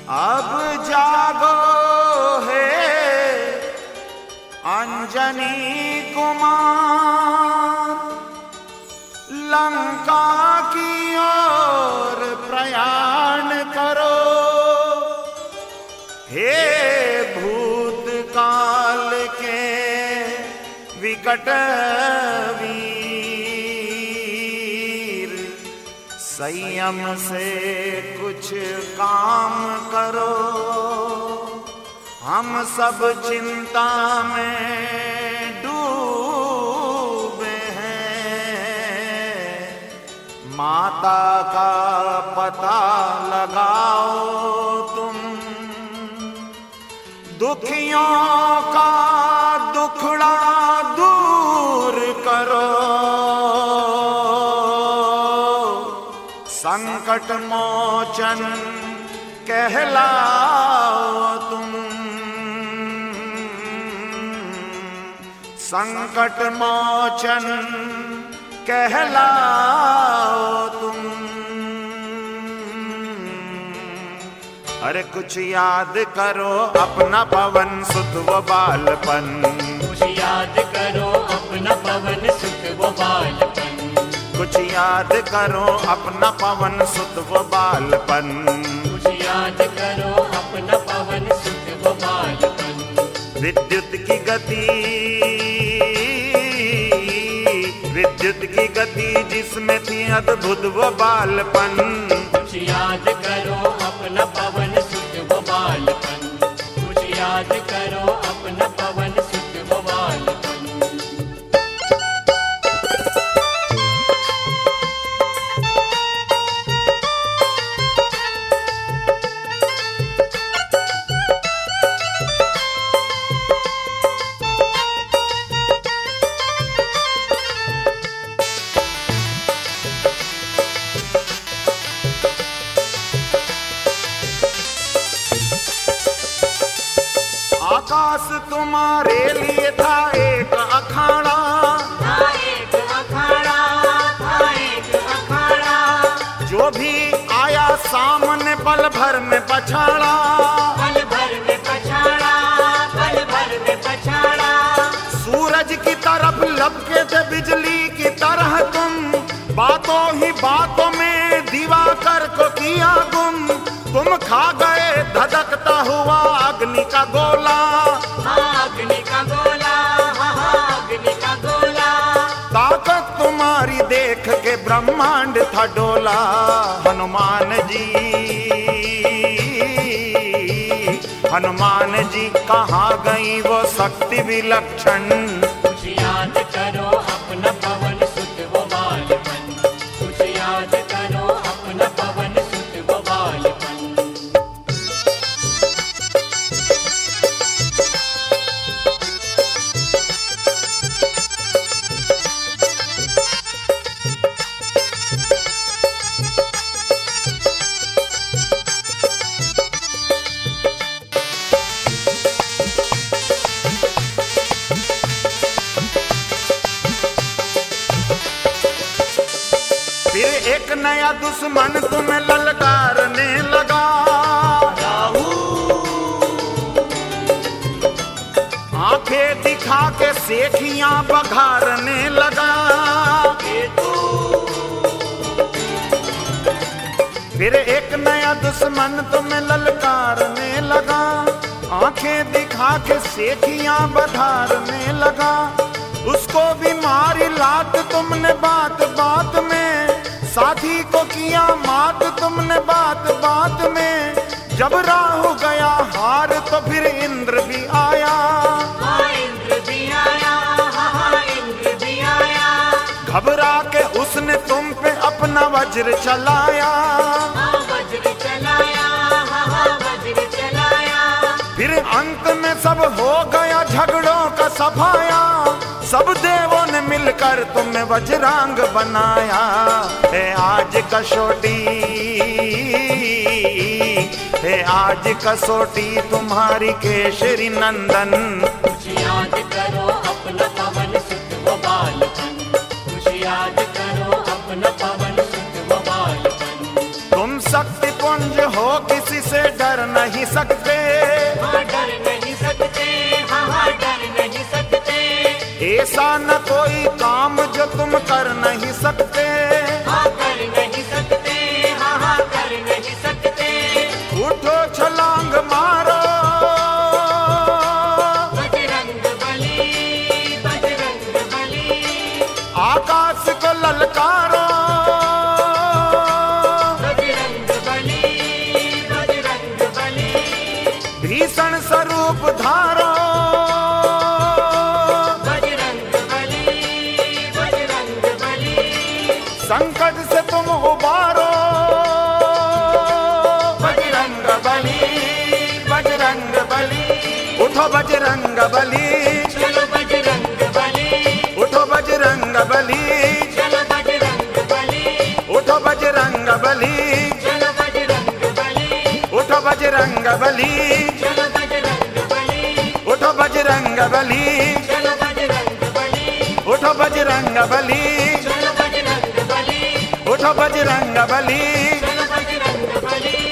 अब जागो हे अंजनी कुमार, लंका की ओर प्रयाण करो। हे भूतकाल के विकट वीर, संयम से कुछ काम करो। हम सब चिंता में डूबे हैं, माता का पता लगाओ तुम। दुखियों का दुखड़ा दूर करो, संकट मोचन कहलाओ तुम। संकट मोचन कहलाओ तुम। अरे कुछ याद करो अपना पवन सुत व बालपन, कुछ याद करो अपना पवन सुत व बालपन। कुछ याद करो अपना पवन सुत व बालपन। कुछ याद करो अपना पवन सुत व बालपन। विद्युत की गति, विद्युत की गति जिसमें थी अद्भुत व बालपन। कुछ याद करो अपना पवन सुत व बालपन। कुछ याद करो अपना पवन सुत व बालपन। आकाश तुम्हारे लिए था एक अखाड़ा, था एक अखाड़ा, था एक अखाड़ा। जो भी आया सामने पल भर में पछाड़ा। पल भर में पछाड़ा, पल भर में पछाड़ा। सूरज की तरफ लपके थे बिजली की तरह तुम, बातों ही बातों में दिवाकर को किया गुम। तुम खा गए धधकता हुआ अग्नि का गोला, अग्नि का गोला, अग्नि का गोला। ताकत तुम्हारी देख के ब्रह्मांड था डोला। हनुमान जी, हनुमान जी कहाँ गई वो शक्ति विलक्षण। कुछ याद करो अपना पवन सुत व बालपन। कुछ याद करो अपना पवन सुत व बालपन। फिर एक नया दुश्मन तुम्हें ललकारने लगा। आंखें दिखा के सेखियां बघारने लगा। फिर एक नया दुश्मन तुम्हें ललकारने लगा। आंखें दिखा के सेखियां बघारने लगा। उसको भी मारी लात तुमने बात बात में, साथी को किया मात तुमने बात बात में। जब राहु गया हार तो फिर इंद्र भी आया। इंद्र भी आया, इंद्र भी आया। घबरा के उसने तुम पे अपना वज्र चलाया। वज्र चलाया, वज्र चलाया। फिर अंत में सब हो गया झगड़ों का सफाया। सब देवों ने मिलकर तुम्हें वज्रांग बनाया। है आज कसौटी, है आज कसौटी तुम्हारी केशरी नंदन। कुछ याद करो अपना पवन सुत व बालपन। कुछ याद करो अपना पवन सुत व बालपन। तुम शक्ति पुंज हो किसी से डर डर नहीं सकते, हाँ डर नहीं सकते, हाँ डर नहीं सकते। ऐसा न कोई काम जो तुम कर नहीं सकते, हाँ कर नहीं सकते, हाँ कर नहीं सकते। उठो छलांग मारो, बजरंग बली, बजरंग बली। आकाश को ललकारो, बजरंग बली, बजरंग बली। भीषण स्वरूप धारो, बजरंग बली, बजरंग बली। संकट से तुम उबारो, बजरंग बली, बजरंग बली। उठो बजरंग बली, चलो बजरंग बली, उठो बजरंग बली, चलो बजरंग बली, उठो बजरंग बली, चलो बजरंग बली, उठो बजरंग बली, चलो बजरंग बली, उठो बजरंग बली, चलो बजरंग बली, उठो बजरंग बली, चलो बजरंग बली, उठो बजरंग बली। चलो बजरंग बली।